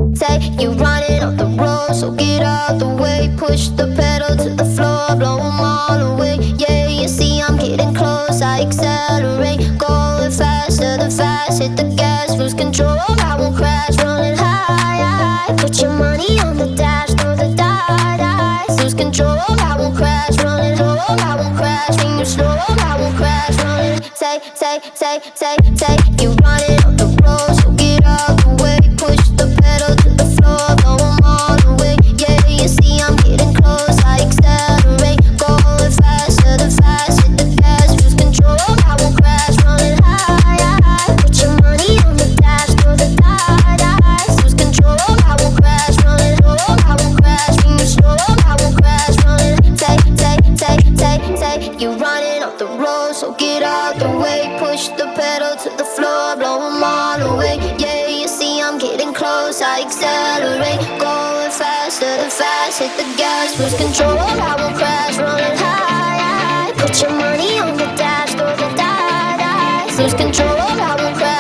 Say you're running off the road, so get out the way. Push the pedal to the floor, blow 'em all away. Yeah, you see I'm getting close, I accelerate. Going faster than fast, hit the gas, lose control. I won't crash, running high, high. Put your money on the dash, throw the dice. Lose control, I won't crash, running low. I won't crash, when you slow. I won't crash, running. Say, you're running off the road, so get out the way. Push the pedal to the floor, blow 'em all away. Yeah, you see I'm getting close, I accelerate. Going faster than fast, hit the gas, lose control. I won't crash, running high, high. Put your money on the dash, throw the dice. Lose control, I won't crash, running low. I won't crash, when you slow. I won't crash, running. Say, you're running off the road, so get out the way. Push the pedal to the floor, blow 'em all away. Yeah, you see I'm getting close, I accelerate. Going faster than fast, hit the gas, lose control. I won't crash, running high, high. Put your money on the dash, throw the dice. Lose control, I won't crash.